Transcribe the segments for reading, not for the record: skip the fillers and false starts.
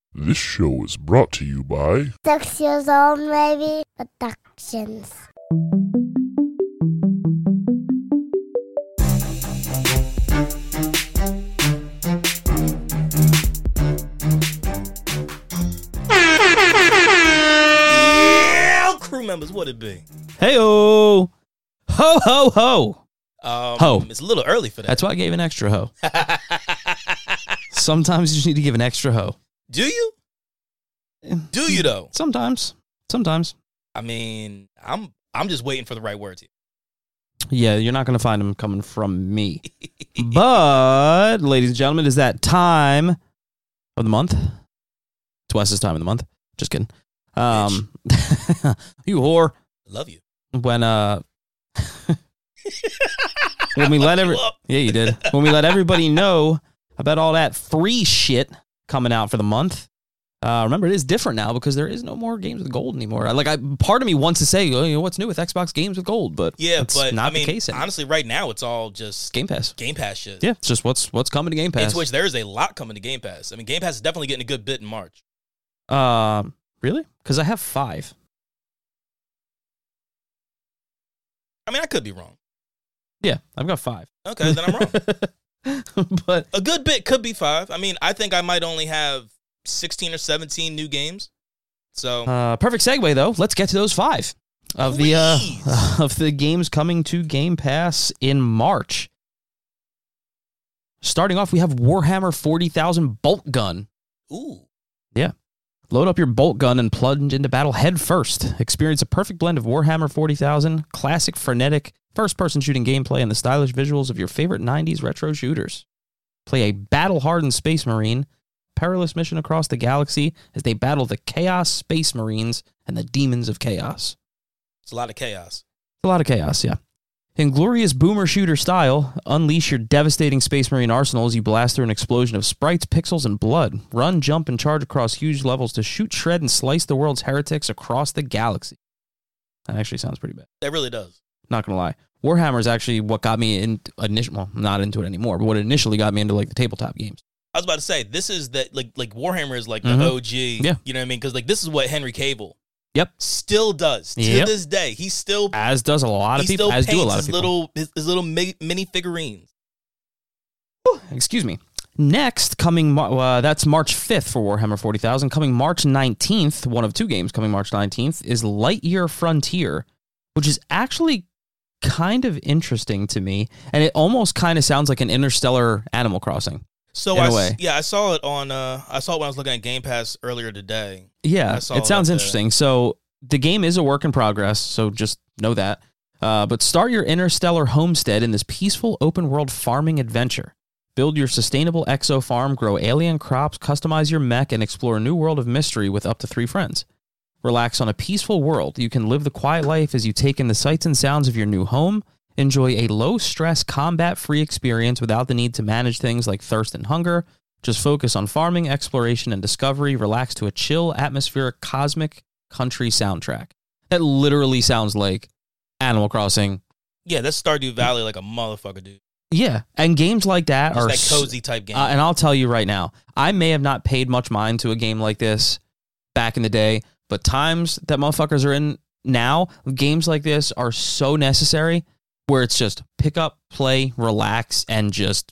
This show is brought to you by 6 years old, maybe. Productions. Yeah, crew members, what it be? Hey-o! Ho, ho, ho! Ho. It's a little early for that. That's why I gave an extra ho. Sometimes you just need to give an extra ho. Do you? Do you though? Sometimes. I mean, I'm just waiting for the right words here. Yeah, you're not going to find them coming from me. But, ladies and gentlemen, is that time of the month? It's Wes's time of the month. Just kidding. You whore. I love you. When we let yeah, you did. When we let everybody know about all that free shit coming out for the month. Remember, it is different now because there is no more games with gold anymore. Part of me wants to say, oh, you know, what's new with Xbox games with gold, but that's not the case anymore. Honestly, right now it's all just Game Pass. Game Pass shit. Yeah, it's just what's coming to Game Pass. Into which there is a lot coming to Game Pass. I mean, Game Pass is definitely getting a good bit in March. Really? Because I have 5. I mean, I could be wrong. Yeah, I've got 5. Okay, then I'm wrong. But a good bit could be 5. I mean, I think I might only have 16 or 17 new games. So perfect segue though. Let's get to those 5 of the games coming to Game Pass in March. Starting off, we have Warhammer 40,000 Bolt Gun. Ooh. Yeah. Load up your bolt gun and plunge into battle head first. Experience a perfect blend of Warhammer 40,000, classic frenetic first-person shooting gameplay, and the stylish visuals of your favorite 90s retro shooters. Play a battle-hardened Space Marine, perilous mission across the galaxy as they battle the Chaos Space Marines and the Demons of Chaos. It's a lot of chaos. A lot of chaos, yeah. In glorious boomer shooter style, unleash your devastating Space Marine arsenal as you blast through an explosion of sprites, pixels, and blood. Run, jump, and charge across huge levels to shoot, shred, and slice the world's heretics across the galaxy. That actually sounds pretty bad. It really does. Not gonna lie. Warhammer is actually what got me not into it anymore, but what initially got me into like the tabletop games. I was about to say, this is that like Warhammer is like the OG. Yeah. You know what I mean? Because like this is what Henry Cavill still does to Yep. this day. He still As does a lot of people. As do a lot of people. his little mini figurines. Excuse me. Next, that's March 5th for Warhammer 40,000. Coming March 19th, one of 2 games coming March 19th, is Lightyear Frontier, which is actually kind of interesting to me, and it almost kind of sounds like an Interstellar Animal Crossing. So in a way. I saw it on when I was looking at Game Pass earlier today. Yeah, it sounds interesting. So the game is a work in progress, so just know that. But start your interstellar homestead in this peaceful open world farming adventure. Build your sustainable exo farm, grow alien crops, customize your mech, and explore a new world of mystery with up to 3 friends. Relax on a peaceful world. You can live the quiet life as you take in the sights and sounds of your new home. Enjoy a low-stress, combat-free experience without the need to manage things like thirst and hunger. Just focus on farming, exploration, and discovery. Relax to a chill, atmospheric, cosmic country soundtrack. That literally sounds like Animal Crossing. Yeah, that's Stardew Valley like a motherfucker, dude. Yeah, and games like that Just are that cozy type game. and I'll tell you right now, I may have not paid much mind to a game like this back in the day, but times that motherfuckers are in now, games like this are so necessary, where it's just pick up, play, relax, and just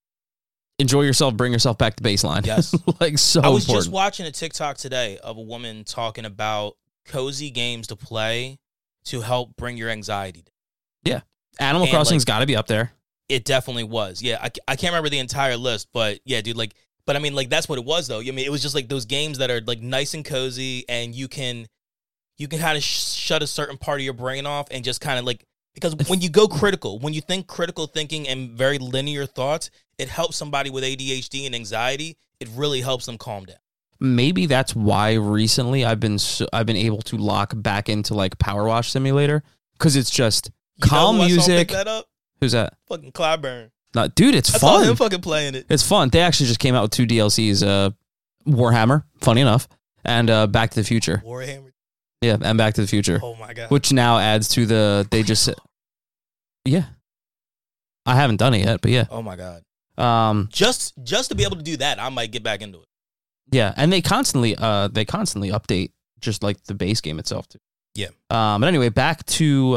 enjoy yourself, bring yourself back to baseline. Yes. Like, so I was important. just watching a TikTok today of a woman talking about cozy games to play to help bring your anxiety down. Yeah. Animal Crossing's got to be up there. It definitely was. Yeah, I can't remember the entire list, but yeah, dude, but I mean, that's what it was, though. I mean, it was just like those games that are like nice and cozy, and you can kind of shut a certain part of your brain off and just kind of like, because when you go critical, when you think critical thinking and very linear thoughts, it helps somebody with ADHD and anxiety. It really helps them calm down. Maybe that's why recently I've been able to lock back into like Power Wash Simulator, because it's just calm music. That up? Who's that? Fucking Clyburn. No, dude, it's I fun. saw him fucking playing it. It's fun. They actually just came out with 2 DLCs, Warhammer, funny enough, and Back to the Future. Warhammer. Yeah, and Back to the Future. Oh my god. Which now adds to yeah. I haven't done it yet, but yeah. Oh my god. Um, Just to be able to do that, I might get back into it. Yeah, and they constantly update just like the base game itself too. Yeah. But anyway, back to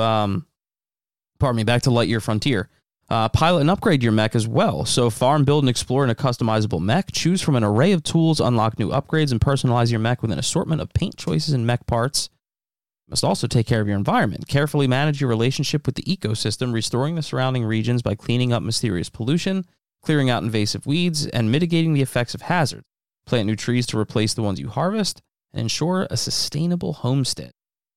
Lightyear Frontier. Pilot and upgrade your mech as well. So farm, build, and explore in a customizable mech. Choose from an array of tools, unlock new upgrades, and personalize your mech with an assortment of paint choices and mech parts. You must also take care of your environment. Carefully manage your relationship with the ecosystem, restoring the surrounding regions by cleaning up mysterious pollution, clearing out invasive weeds, and mitigating the effects of hazards. Plant new trees to replace the ones you harvest, and ensure a sustainable homestead.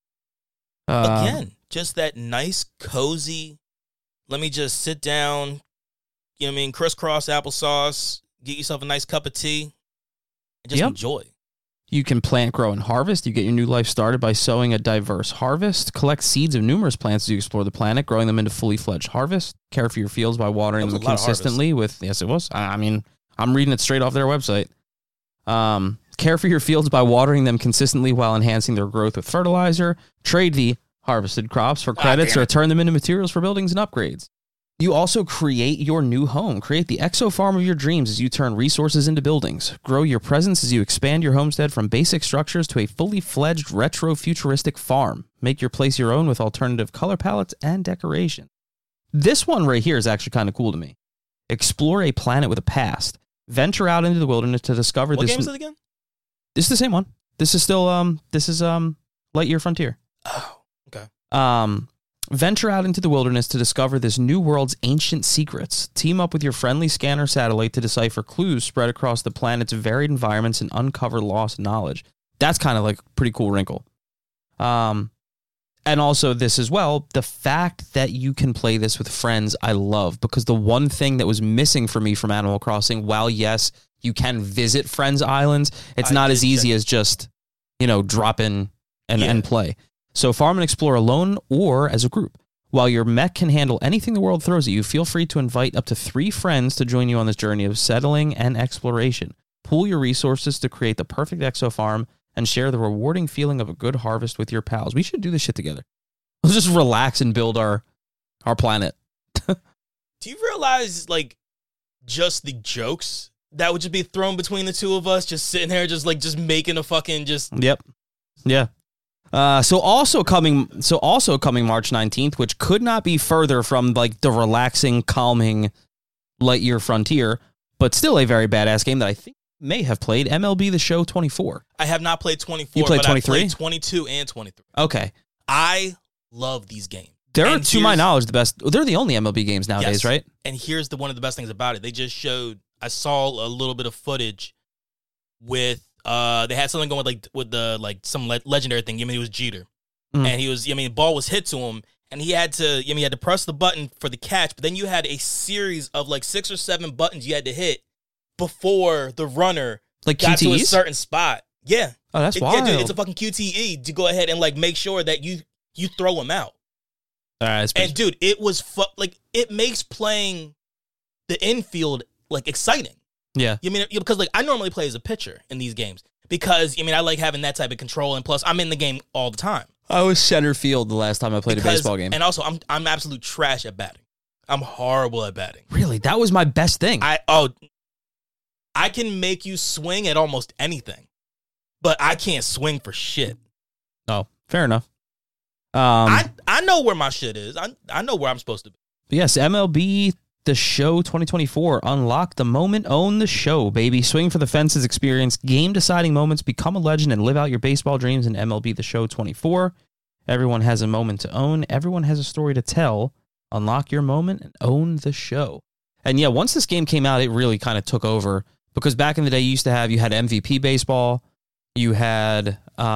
Again, just that nice, cozy, let me just sit down, you know what I mean, crisscross applesauce, get yourself a nice cup of tea, and just enjoy. You can plant, grow, and harvest. You get your new life started by sowing a diverse harvest. Collect seeds of numerous plants as you explore the planet, growing them into fully fledged harvest. Care for your fields by watering them consistently with... Yes, it was. I mean, I'm reading it straight off their website. Care for your fields by watering them consistently while enhancing their growth with fertilizer. Trade the harvested crops for credits or turn them into materials for buildings and upgrades. You also create your new home. Create the exo farm of your dreams as you turn resources into buildings. Grow your presence as you expand your homestead from basic structures to a fully fledged retro futuristic farm. Make your place your own with alternative color palettes and decoration. This one right here is actually kind of cool to me. Explore a planet with a past. Venture out into the wilderness to discover What game is it again? This is the same one. This is still Lightyear Frontier. Oh, okay. Venture out into the wilderness to discover this new world's ancient secrets. Team up with your friendly scanner satellite to decipher clues spread across the planet's varied environments and uncover lost knowledge. That's kind of like a pretty cool wrinkle. And also this as well, the fact that you can play this with friends, I love, because the one thing that was missing for me from Animal Crossing, while yes, you can visit friends' islands, it's not as easy as just, drop in and play. So farm and explore alone or as a group. While your mech can handle anything the world throws at you, feel free to invite up to 3 friends to join you on this journey of settling and exploration. Pool your resources to create the perfect exo farm and share the rewarding feeling of a good harvest with your pals. We should do this shit together. Let's just relax and build our planet. Do you realize, just the jokes that would just be thrown between the two of us, just sitting here, just making a fucking Yep. Yeah. So also coming March 19th, which could not be further from the relaxing, calming Lightyear Frontier, but still a very badass game that I think may have played, MLB The Show 24. I have not played 24. You played 23? I played 22 and 23. Okay. I love these games. They're, to my knowledge, the best. They're the only MLB games nowadays, right? And here's one of the best things about it. They just showed, I saw a little bit of footage with, they had something going with some legendary thing. It was Jeter. And he was, the ball was hit to him and he had to press the button for the catch, but then you had a series of 6 or 7 buttons you had to hit before the runner got QTEs? to a certain spot. Yeah. Oh, that's wild. Yeah, dude, it's a fucking QTE to go ahead and make sure that you throw him out. All right, and dude, it was it makes playing the infield exciting. Yeah. Because I normally play as a pitcher in these games because I like having that type of control, and plus I'm in the game all the time. I was center field the last time I played a baseball game. And also I'm absolute trash at batting. I'm horrible at batting. Really? That was my best thing. I can make you swing at almost anything, but I can't swing for shit. Oh, fair enough. I know where my shit is. I know where I'm supposed to be. Yes, MLB The Show 2024. Unlock the moment, own the show, baby. Swing for the fences, experience game-deciding moments, become a legend, and live out your baseball dreams in MLB The Show 24. Everyone has a moment to own. Everyone has a story to tell. Unlock your moment and own the show. And yeah, once this game came out, it really kind of took over. Because back in the day, you had MVP Baseball. You had,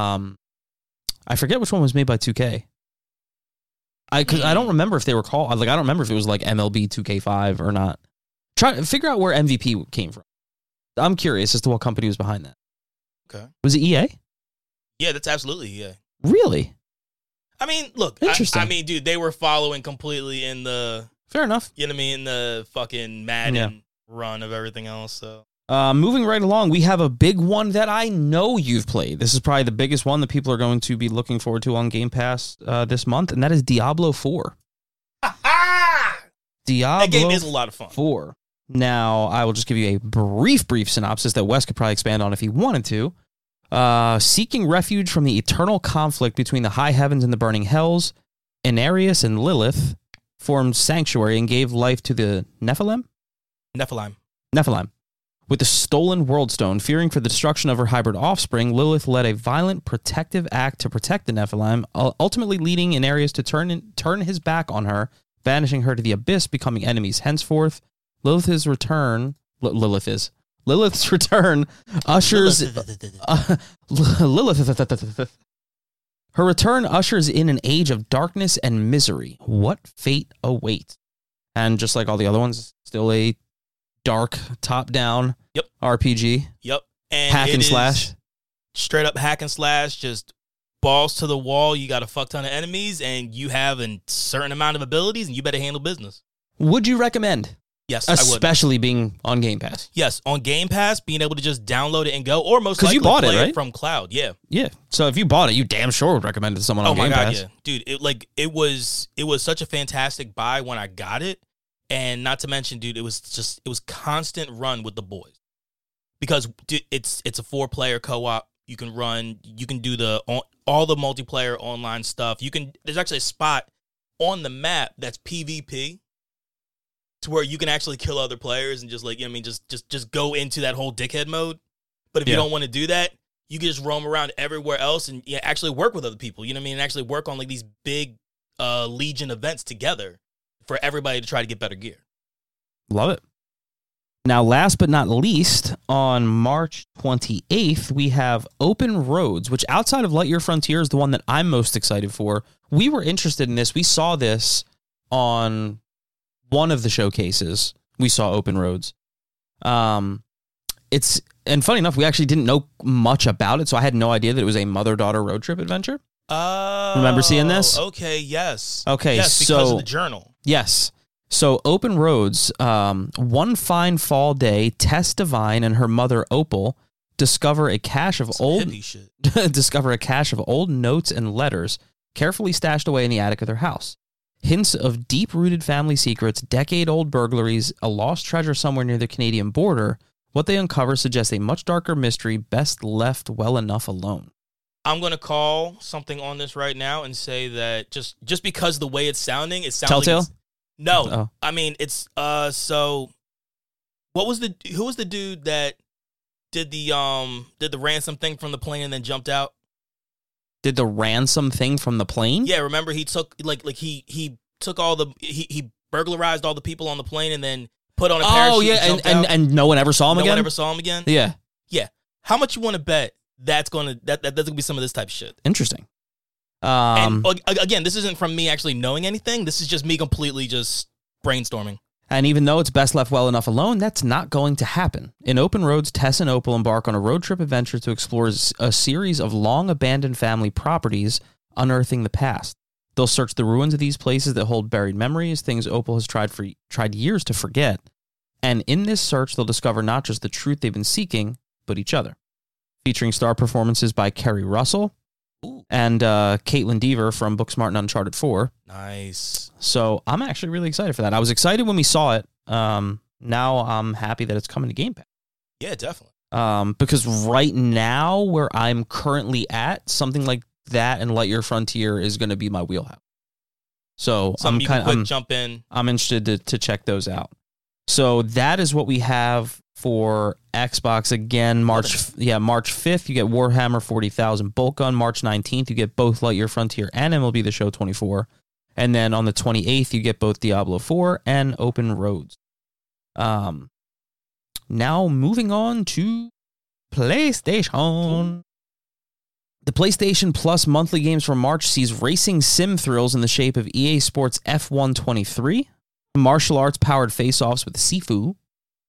I forget which one was made by 2K. Because I don't remember if they were called, I don't remember if it was MLB 2K5 or not. Try to figure out where MVP came from. I'm curious as to what company was behind that. Okay. Was it EA? Yeah, that's absolutely EA. Really? Look, interesting. Dude, they were following completely in the... Fair enough. You know what I mean? In the fucking Madden run of everything else, so... Moving right along, we have a big one that I know you've played. This is probably the biggest one that people are going to be looking forward to on Game Pass this month, and that is Diablo 4. Diablo that game is a lot of fun. 4. Now, I will just give you a brief synopsis that Wes could probably expand on if he wanted to. Seeking refuge from the eternal conflict between the high heavens and the burning hells, Inarius and Lilith formed sanctuary and gave life to the Nephilim. With the stolen World Stone, fearing for the destruction of her hybrid offspring, Lilith led a violent protective act to protect the Nephilim, ultimately leading Inarius to turn his back on her, banishing her to the abyss, becoming enemies henceforth. Lilith's return ushers her return ushers in an age of darkness and misery. What fate awaits? And just like all the other ones, still a dark top-down RPG. Yep. And hack and slash. Straight up hack and slash, just balls to the wall. You got a fuck ton of enemies, and you have a certain amount of abilities, and you better handle business. Would you recommend? Yes, I would. Especially being on Game Pass. Yes, on Game Pass, being able to just download it and go, or most likely you bought play it, right? from cloud. Yeah. Yeah. So if you bought it, you damn sure would recommend it to someone on Game Pass. Oh my God, yeah. Dude, it was such a fantastic buy when I got it. And not to mention, dude, it was constant run with the boys. Because dude, it's a 4-player co-op. You can do all the multiplayer online stuff. There's actually a spot on the map that's PvP, to where you can actually kill other players and just just go into that whole dickhead mode. But if you don't want to do that, you can just roam around everywhere else and actually work with other people. You know what I mean? And actually work on like these big Legion events together for everybody to try to get better gear. Love it. Now, last but not least, on March 28th, we have Open Roads, which outside of Lightyear Frontier is the one that I'm most excited for. We were interested in this. We saw this on one of the showcases. We saw Open Roads. And funny enough, we actually didn't know much about it, so I had no idea that it was a mother-daughter road trip adventure. Oh. Remember seeing this? Okay, yes. Okay, yes, because of the journal. Yes. So Open Roads, one fine fall day, Tess Divine and her mother Opal discover a cache of old notes and letters carefully stashed away in the attic of their house. Hints of deep-rooted family secrets, decade-old burglaries, a lost treasure somewhere near the Canadian border. What they uncover suggests a much darker mystery best left well enough alone. I'm going to call something on this right now and say that just because the way it's sounding, it sounds Telltale? like no. Oh. I mean, it's so who was the dude that did the ransom thing from the plane and then jumped out? Did the ransom thing from the plane? Yeah, remember he took he took all the he burglarized all the people on the plane and then put on a parachute. Oh yeah, and no one ever saw him again? No one ever saw him again? Yeah. Yeah. How much you want to bet that's gonna be some of this type of shit? Interesting. And again, this isn't from me actually knowing anything. This is just me completely just brainstorming. And even though it's best left well enough alone, that's not going to happen. In Open Roads, Tess and Opal embark on a road trip adventure to explore a series of long-abandoned family properties, unearthing the past. They'll search the ruins of these places that hold buried memories, things Opal has tried years to forget. And in this search, they'll discover not just the truth they've been seeking, but each other. Featuring star performances by Kerry Russell and Caitlin Dever from Booksmart and Uncharted 4. Nice. So I'm actually really excited for that. I was excited when we saw it. Now I'm happy that it's coming to Game Pass. Yeah, definitely. Because right now, where I'm currently at, something like that and Lightyear Frontier is going to be my wheelhouse. So I'm jump in. I'm interested to check those out. So that is what we have for Xbox. Again, March 5th, you get Warhammer 40,000 Bolt Gun. March 19th, you get both Lightyear Frontier and MLB The Show 24. And then on the 28th, you get both Diablo 4 and Open Roads. Now moving on to PlayStation. The PlayStation Plus monthly games for March sees racing sim thrills in the shape of EA Sports F1 23, martial arts powered face-offs with Sifu,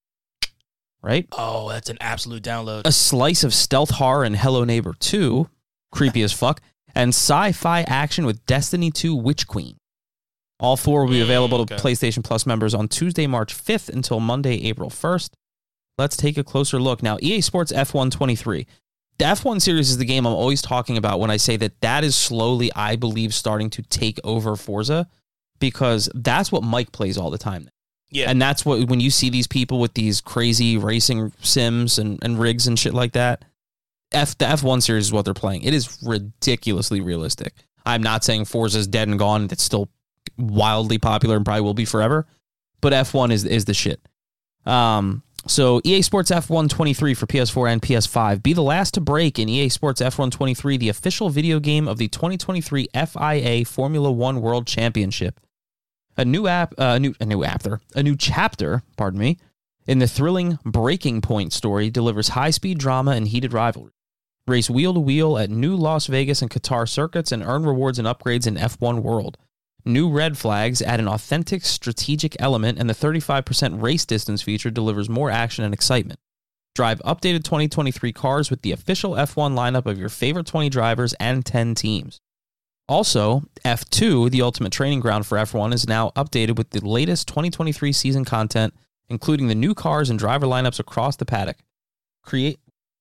right? Oh, that's an absolute download. A slice of stealth horror in Hello Neighbor 2, creepy as fuck, and sci-fi action with Destiny 2 Witch Queen. All four will be available to PlayStation Plus members on Tuesday, March 5th until Monday, April 1st. Let's take a closer look. Now, EA Sports F1 23. The F1 series is the game I'm always talking about when I say that is slowly, I believe, starting to take over Forza, because that's what Mike plays all the time. Yeah. And that's what, when you see these people with these crazy racing sims and rigs and shit like that, the F1 series is what they're playing. It is ridiculously realistic. I'm not saying Forza's dead and gone. It's still wildly popular and probably will be forever. But F1 is the shit. So EA Sports F1 23 for PS4 and PS5. Be the last to break in EA Sports F1 23, the official video game of the 2023 FIA Formula One World Championship. A new chapter, pardon me, in the thrilling Breaking Point story delivers high-speed drama and heated rivalry. Race wheel to wheel at new Las Vegas and Qatar circuits and earn rewards and upgrades in F1 World. New red flags add an authentic strategic element, and the 35% race distance feature delivers more action and excitement. Drive updated 2023 cars with the official F1 lineup of your favorite 20 drivers and 10 teams. Also, F2, the ultimate training ground for F1, is now updated with the latest 2023 season content, including the new cars and driver lineups across the paddock. Create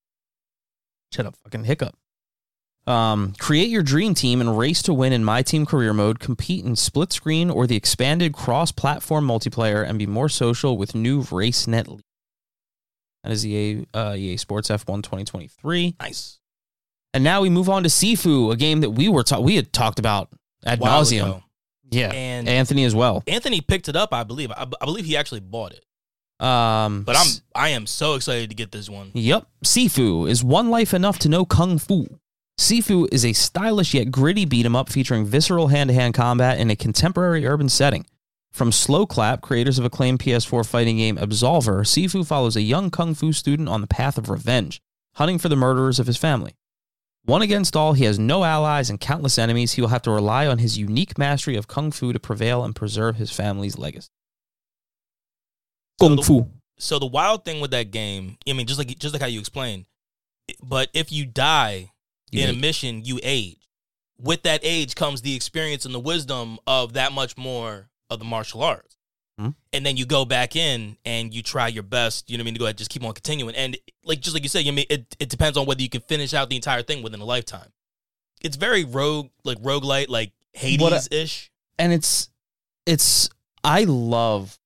your dream team and race to win in My Team Career Mode, compete in split screen or the expanded cross-platform multiplayer, and be more social with new RaceNet League. That is EA Sports F1 2023. Nice. And now we move on to Sifu, a game that we had talked about ad nauseum. Yeah, and Anthony as well. Anthony picked it up, I believe. I believe he actually bought it. But I am so excited to get this one. Yep. Sifu is one life enough to know Kung Fu. Sifu is a stylish yet gritty beat-em-up featuring visceral hand-to-hand combat in a contemporary urban setting. From Slow Clap, creators of acclaimed PS4 fighting game Absolver, Sifu follows a young Kung Fu student on the path of revenge, hunting for the murderers of his family. One against all, he has no allies and countless enemies. He will have to rely on his unique mastery of Kung Fu to prevail and preserve his family's legacy. Kung Fu. So the wild thing with that game, I mean, just like how you explained, but if you die in a mission, you age. With that age comes the experience and the wisdom of that much more of the martial arts. Mm-hmm. And then you go back in and you try your best, you know what I mean, to go ahead, just keep on continuing. And just like you said, it depends on whether you can finish out the entire thing within a lifetime. It's very roguelite, like Hades-ish. And I love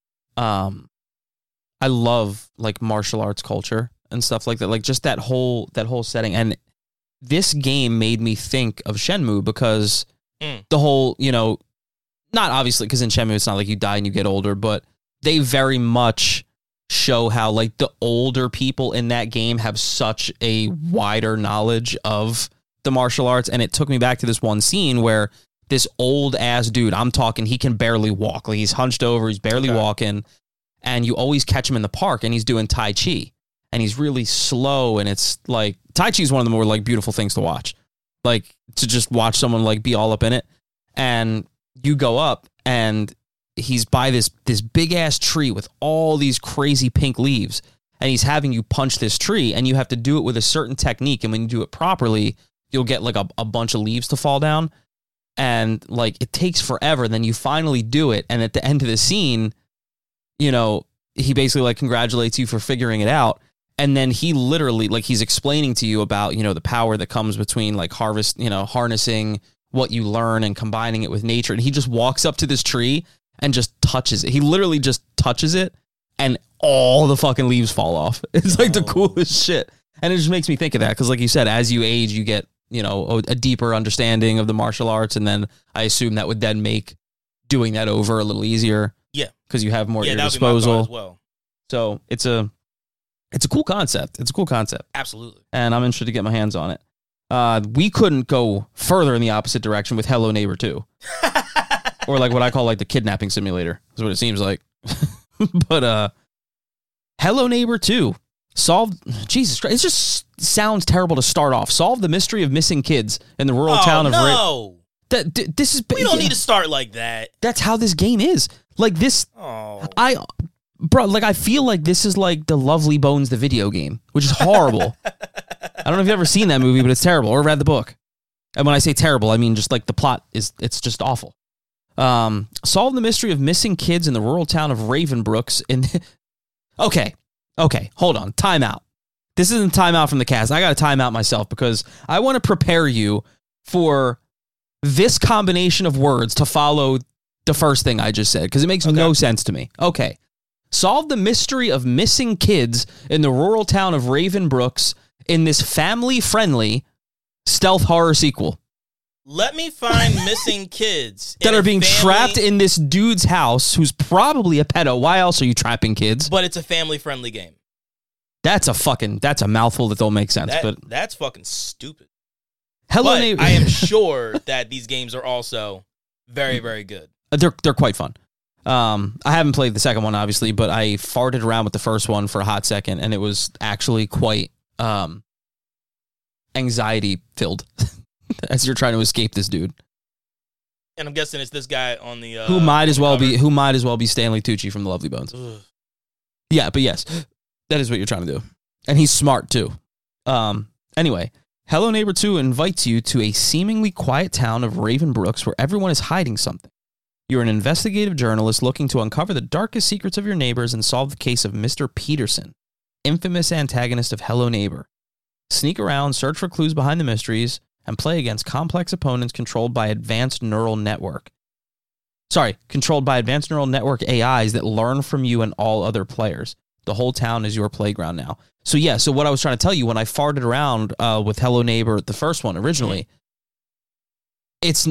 like martial arts culture and stuff like that. Like just that whole setting. And this game made me think of Shenmue because the whole, not obviously because in Shenmue it's not like you die and you get older, but they very much show how like the older people in that game have such a wider knowledge of the martial arts. And it took me back to this one scene where this old ass dude, I'm talking, he can barely walk. Like he's hunched over, he's barely walking. And you always catch him in the park and he's doing Tai Chi. And he's really slow. And it's like, Tai Chi is one of the more like beautiful things to watch. Like to just watch someone like be all up in it. And you go up and he's by this big ass tree with all these crazy pink leaves. And he's having you punch this tree and you have to do it with a certain technique. And when you do it properly, you'll get like a bunch of leaves to fall down. And like it takes forever. Then you finally do it. And at the end of the scene, he basically like congratulates you for figuring it out. And then he literally like he's explaining to you about, the power that comes between like harnessing what you learn and combining it with nature. And he just walks up to this tree and just touches it. He literally just touches it and all the fucking leaves fall off. It's like the coolest shit. And it just makes me think of that. Cause like you said, as you age, you get, a deeper understanding of the martial arts. And then I assume that would then make doing that over a little easier. Yeah. Cause you have more at your disposal. As well. So it's a cool concept. It's a cool concept. Absolutely. And I'm interested to get my hands on it. We couldn't go further in the opposite direction with Hello Neighbor 2. Or like what I call like the kidnapping simulator. Is what it seems like. But Hello Neighbor 2. Jesus Christ. It just sounds terrible to start off. Solve the mystery of missing kids in the rural town of this is we don't need to start like that. That's how this game is. Like this I feel like this is like the Lovely Bones the video game, which is horrible. I don't know if you've ever seen that movie, but it's terrible, or read the book. And when I say terrible, I mean just like the plot it's just awful. Solve the mystery of missing kids in the rural town of Ravenbrooks Okay, hold on. Time out. This isn't time out from the cast. I got to time out myself because I want to prepare you for this combination of words to follow the first thing I just said because it makes no sense to me. Okay, Solve the mystery of missing kids in the rural town of Raven Brooks in this family-friendly stealth horror sequel. Let me find missing kids that are being trapped in this dude's house who's probably a pedo. Why else are you trapping kids? But it's a family-friendly game. That's a mouthful that don't make sense. That's fucking stupid. Hello, but I am sure that these games are also very, very good. They're quite fun. I haven't played the second one, obviously, but I farted around with the first one for a hot second, and it was actually quite anxiety-filled as you're trying to escape this dude. And I'm guessing it's this guy on the who might as well be Stanley Tucci from the Lovely Bones. Ugh. Yeah, but yes, that is what you're trying to do, and he's smart too. Anyway. Hello Neighbor 2 invites you to a seemingly quiet town of Raven Brooks where everyone is hiding something. You're an investigative journalist looking to uncover the darkest secrets of your neighbors and solve the case of Mr. Peterson, infamous antagonist of Hello Neighbor. Sneak around, search for clues behind the mysteries, and play against complex opponents controlled by advanced neural network AIs that learn from you and all other players. The whole town is your playground now. So yeah, so what I was trying to tell you when I farted around with Hello Neighbor, the first one originally, it's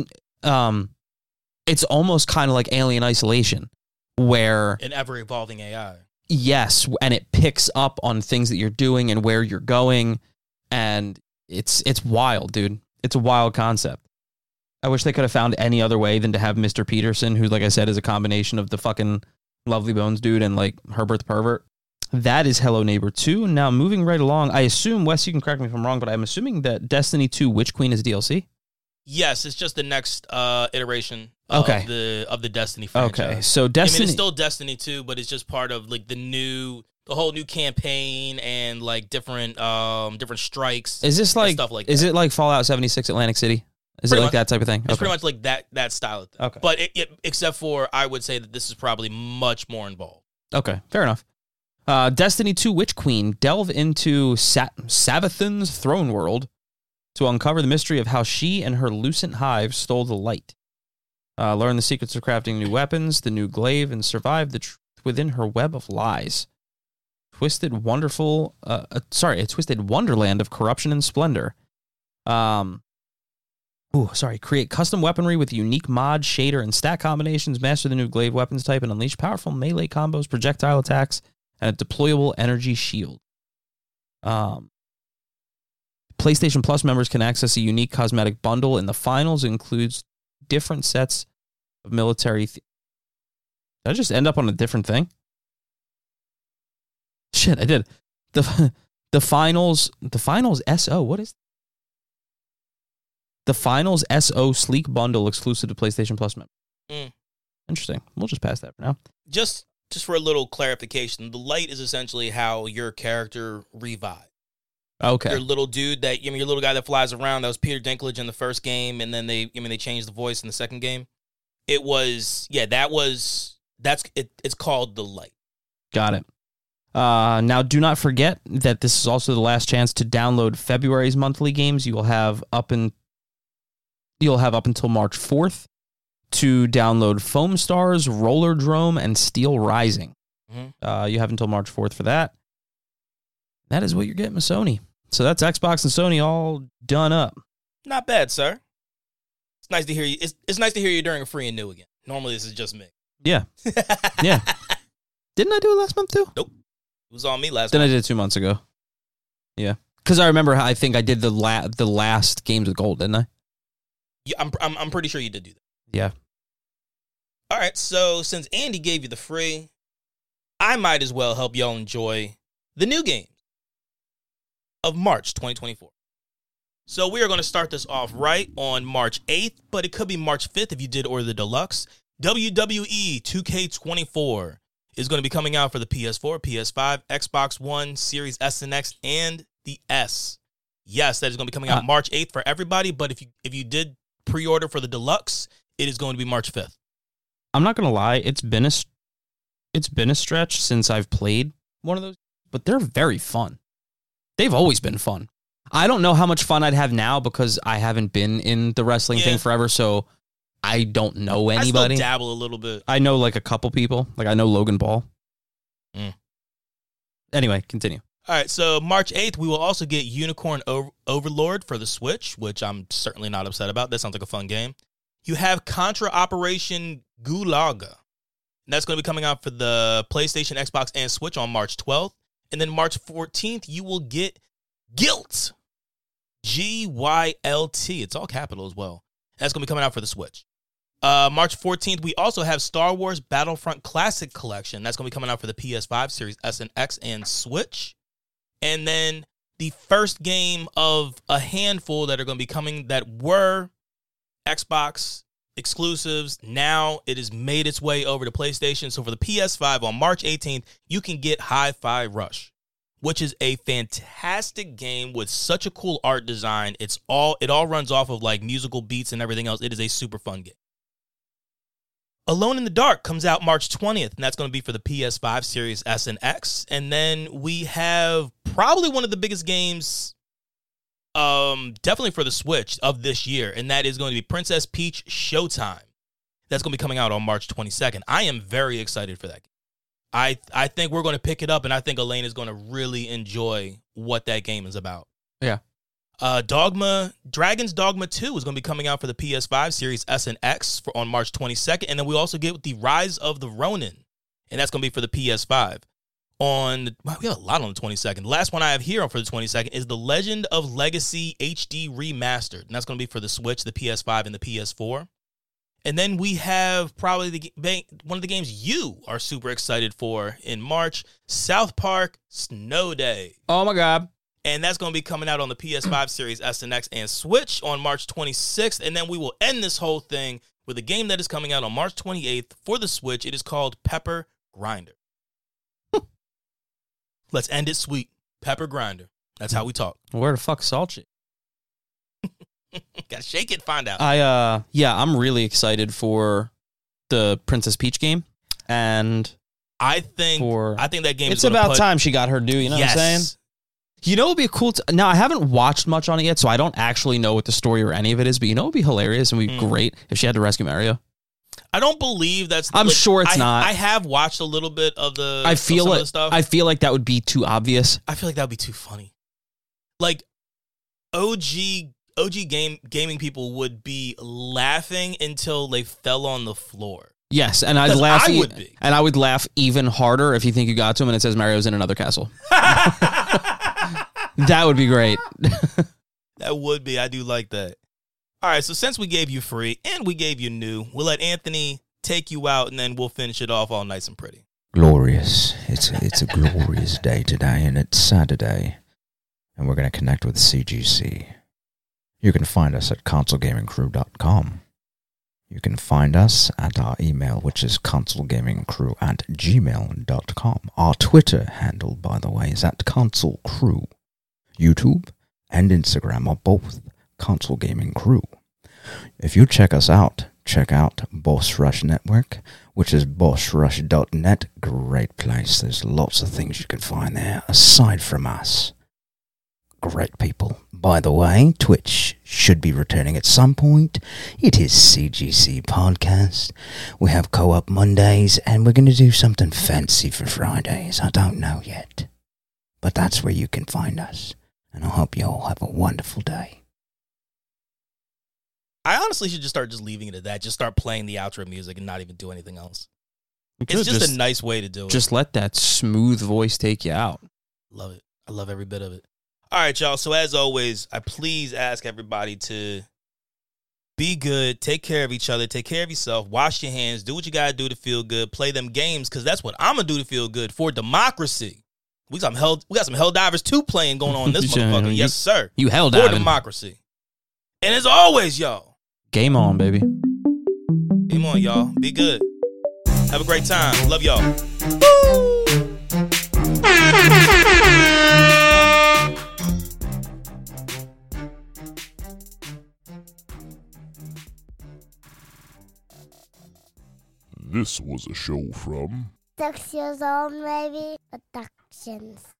almost kind of like Alien Isolation, where an ever-evolving AI. Yes, and it picks up on things that you're doing and where you're going, and it's wild, dude. It's a wild concept. I wish they could have found any other way than to have Mr. Peterson, who, like I said, is a combination of the fucking Lovely Bones dude and like Herbert the Pervert. That is Hello Neighbor 2. Now, moving right along, I assume, Wes, you can correct me if I'm wrong, but I'm assuming that Destiny 2 Witch Queen is DLC? Yes, it's just the next iteration of the Destiny franchise. Okay, so Destiny... it's still Destiny 2, but it's just part of like the whole new campaign and like different strikes. Is this like stuff like is that. it like Fallout 76 Atlantic City? Is Pretty it like much. that type of thing? It's pretty much like that style of thing. Okay. But except for, I would say that this is probably much more involved. Okay, fair enough. Destiny 2 Witch Queen, delve into Savathun's throne world to uncover the mystery of how she and her Lucent Hive stole the light. Learn the secrets of crafting new weapons, the new glaive, and survive the truth within her web of lies. A twisted wonderland of corruption and splendor. Create custom weaponry with unique mod, shader, and stat combinations, master the new glaive weapons type, and unleash powerful melee combos, projectile attacks, and a deployable energy shield. PlayStation Plus members can access a unique cosmetic bundle in the finals. It includes different sets of military... Did I just end up on a different thing? Shit, I did. The finals SO, what is... The Finals SO Sleek Bundle exclusive to PlayStation Plus members. Interesting. We'll just pass that for now. Just for a little clarification, the light is essentially how your character revives. Okay. Your little dude your little guy that flies around, that was Peter Dinklage in the first game, and then they changed the voice in the second game. It's called the light. Got it. Now, do not forget that this is also the last chance to download February's monthly games. You'll have up until March 4th to download Foam Stars, Roller Drome, and Steel Rising. Mm-hmm. You have until March 4th for that. That is what you're getting with Sony. So that's Xbox and Sony all done up. Not bad, sir. It's nice to hear you. It's nice to hear you during a free and new again. Normally, this is just me. Yeah. Yeah. Didn't I do it last month too? Nope. It was on me last Then month. I did it 2 months ago. Yeah. Because I remember I think I did the last Games with Gold, didn't I? Yeah, I'm pretty sure you did do that. Yeah. All right, so since Andy gave you the free, I might as well help y'all enjoy the new games of March 2024. So we are going to start this off right on March 8th, but it could be March 5th if you did order the deluxe. WWE 2K24 is going to be coming out for the PS4, PS5, Xbox One, Series S and X, and the S. Yes, that is going to be coming out March 8th for everybody, but if you did pre-order for the deluxe, it is going to be March 5th. I'm not going to lie, it's been a stretch since I've played one of those, but they're very fun. They've always been fun. I don't know how much fun I'd have now because I haven't been in the wrestling thing forever, so I don't know anybody. I still dabble a little bit. I know like a couple people. Like I know Logan Paul. Anyway, continue. All right, so March 8th, we will also get Unicorn Overlord for the Switch, which I'm certainly not upset about. That sounds like a fun game. You have Contra Operation Gulaga. And that's going to be coming out for the PlayStation, Xbox, and Switch on March 12th. And then March 14th, you will get Gylt. Gylt. It's all capital as well. That's going to be coming out for the Switch. March 14th, we also have Star Wars Battlefront Classic Collection. That's going to be coming out for the PS5, Series S and X, and Switch. And then the first game of a handful that are going to be coming that were Xbox exclusives. Now it has made its way over to PlayStation. So for the PS5 on March 18th, you can get Hi-Fi Rush, which is a fantastic game with such a cool art design. It all runs off of like musical beats and everything else. It is a super fun game. Alone in the Dark comes out March 20th, and that's going to be for the PS5, Series S and X. And then we have probably one of the biggest games, definitely for the Switch of this year, and that is going to be Princess Peach Showtime. That's going to be coming out on March 22nd. I am very excited for that game. I think we're going to pick it up, and I think Elaine is going to really enjoy what that game is about. Yeah. Dragon's Dogma 2 is going to be coming out for the PS5, Series S and X on March 22nd. And then we also get the Rise of the Ronin, and that's going to be for the PS5. We have a lot on the 22nd. The last one I have here for the 22nd is The Legend of Legacy HD Remastered, and that's going to be for the Switch, the PS5, and the PS4. And then we have probably one of the games you are super excited for in March, South Park Snow Day. Oh, my God. And that's going to be coming out on the PS5, Series S and X, and Switch on March 26th. And then we will end this whole thing with a game that is coming out on March 28th for the Switch. It is called Pepper Grinder. Let's end it sweet. Pepper Grinder. That's how we talk. Where the fuck Salchi? Gotta shake it, find out. I'm really excited for the Princess Peach game. And I think that game it's about time she got her due, you know what I'm saying? You know, it would be a cool. Now, I haven't watched much on it yet, so I don't actually know what the story or any of it is. But you know, it would be hilarious and would be great if she had to rescue Mario. I don't believe that's. I'm sure it's not. I have watched a little bit of the. I feel some like of the stuff. I feel like that would be too obvious. I feel like that would be too funny. Like OG gaming people would be laughing until they fell on the floor. Yes, and I'd laugh. I would be, and I would laugh even harder if you think you got to him and it says Mario's in another castle. That would be great. That would be. I do like that. All right, so since we gave you free and we gave you new, we'll let Anthony take you out, and then we'll finish it off all nice and pretty. Glorious. It's a glorious day today, and it's Saturday, and we're going to connect with CGC. You can find us at consolegamingcrew.com. You can find us at our email, which is consolegamingcrew@gmail.com. Our Twitter handle, by the way, is at consolecrew. YouTube and Instagram are both Console Gaming Crew. If you check us out, check out Boss Rush Network, which is bossrush.net. Great place. There's lots of things you can find there aside from us. Great people. By the way, Twitch should be returning at some point. It is CGC Podcast. We have Co-op Mondays, and we're going to do something fancy for Fridays. I don't know yet. But that's where you can find us. And I hope you all have a wonderful day. I honestly should just start leaving it at that. Just start playing the outro music and not even do anything else. It's just a nice way to do it. Just let that smooth voice take you out. Love it. I love every bit of it. All right, y'all. So as always, I please ask everybody to be good, take care of each other, take care of yourself, wash your hands, do what you got to do to feel good, play them games, because that's what I'm going to do to feel good for democracy. We got some Helldivers 2 playing going on in this motherfucker. Yes, sir. You hell for diving. democracy. And as always, y'all. Game on, baby. Game on, y'all. Be good. Have a great time. Love y'all. This was a show from 6 years old, maybe. Productions.